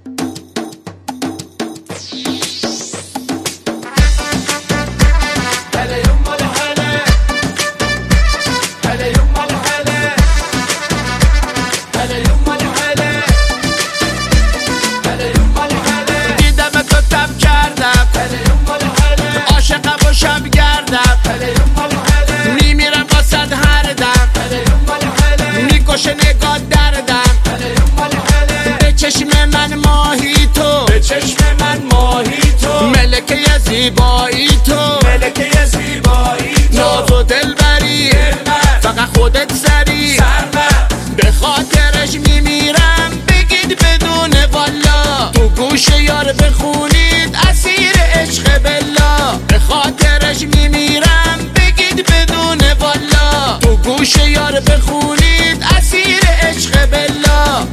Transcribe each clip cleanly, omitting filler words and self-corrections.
میمیرم واسد هر دم میکشه نگاه دردم به چشم من ماهی تو به چشم من ماهی تو ملکه زیبایی تو ملکه زیبایی تو ناز و دلبری فقط خودت سری به خاطرش میمیرم بگید بدون والا تو گوش یار بخونید اسیر عشق بلا به خاطرش میمیرم بگید بدون والا تو گوش یار بخونید اسیر عشق بلا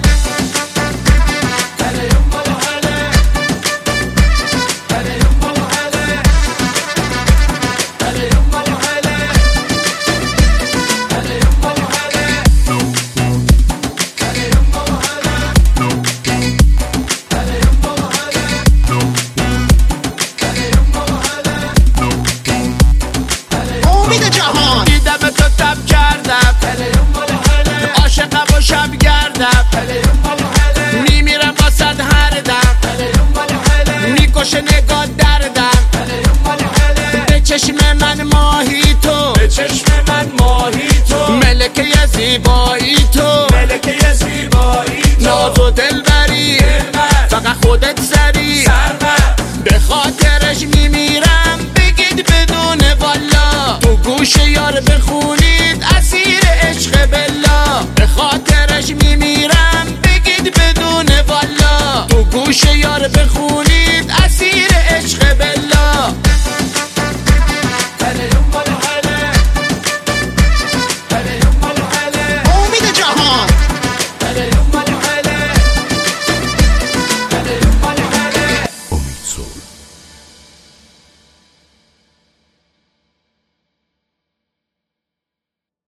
دیدم تو تب کردم عاشقم و شب گردم میمیرم واسد هر دم میکشه نگاه دردم به چشم من ماهی تو به چشم من ماهی تو ملکه زیبایی